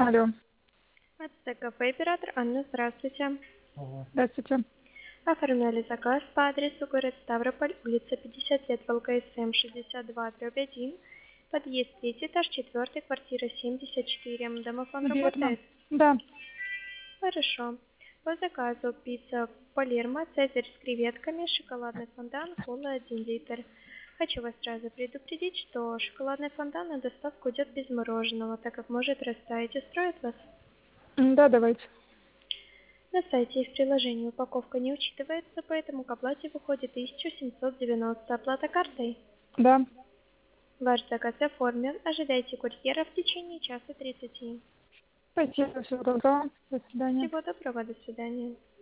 Алло, АТТ кафе оператор Анна, здравствуйте. здравствуйте. Оформляли заказ по адресу город Ставрополь, улица 50 лет, ВЛКСМ 62/1, подъезд 3 этаж, 4, квартира 74. Домофон Верно. работает? Да. Хорошо. По заказу пицца Палермо, цезарь с креветками, шоколадный фонтан, кола 1 литр. Хочу вас сразу предупредить, что шоколадный фонтан на доставку идет без мороженого, так как может растаять. Устроит вас? Да, давайте. На сайте и в приложении упаковка не учитывается, поэтому к оплате выходит 1790. Оплата картой. Да. Ваш заказ оформлен. Ожидайте курьера в течение часа 30. Спасибо, всего доброго. До свидания. Всего доброго, до свидания.